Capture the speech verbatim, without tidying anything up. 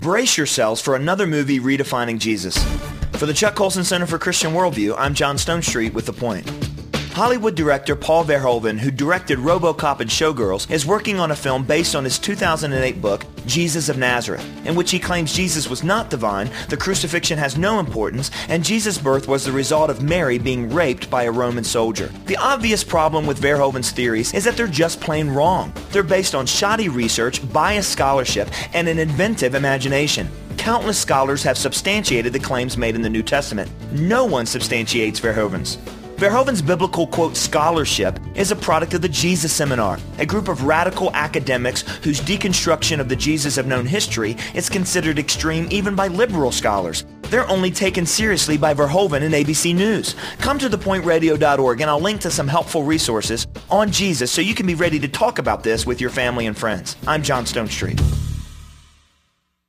Brace yourselves for another movie redefining Jesus. For the Chuck Colson Center for Christian Worldview, I'm John Stonestreet with The Point. Hollywood director Paul Verhoeven, who directed RoboCop and Showgirls, is working on a film based on his two thousand eight book, Jesus of Nazareth, in which he claims Jesus was not divine, the crucifixion has no importance, and Jesus' birth was the result of Mary being raped by a Roman soldier. The obvious problem with Verhoeven's theories is that they're just plain wrong. They're based on shoddy research, biased scholarship, and an inventive imagination. Countless scholars have substantiated the claims made in the New Testament. No one substantiates Verhoeven's. Verhoeven's biblical, quote, scholarship is a product of the Jesus Seminar, a group of radical academics whose deconstruction of the Jesus of known history is considered extreme even by liberal scholars. They're only taken seriously by Verhoeven and A B C News. Come to the point radio dot org and I'll link to some helpful resources on Jesus so you can be ready to talk about this with your family and friends. I'm John Stonestreet.